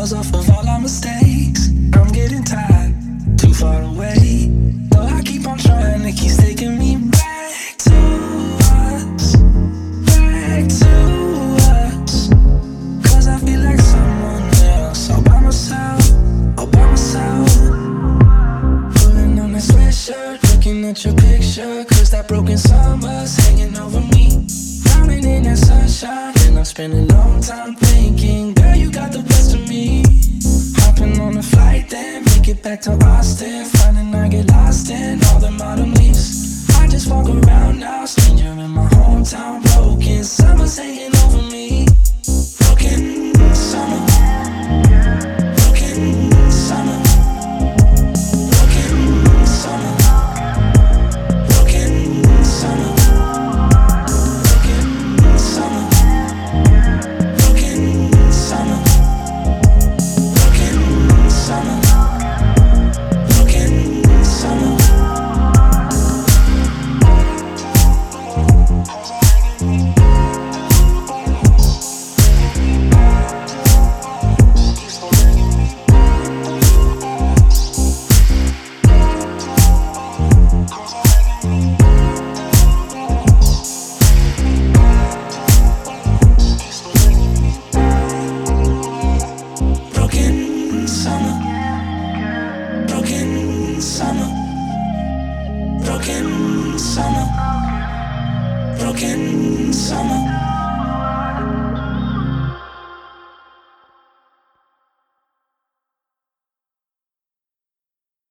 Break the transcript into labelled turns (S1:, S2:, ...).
S1: scars off of all our mistakes. I'm getting tired, too far away. Though I keep on trying, it keeps taking me back to us, back to us. Cause I feel like someone else, all by myself, all by myself. Pulling on that sweatshirt, looking at your picture. Cause that broken summer's hanging over me. Drowning in that sunshine, and I'm spending a long time thinking, girl, you got the best of me. Hopping on a flight, then make it back to Austin.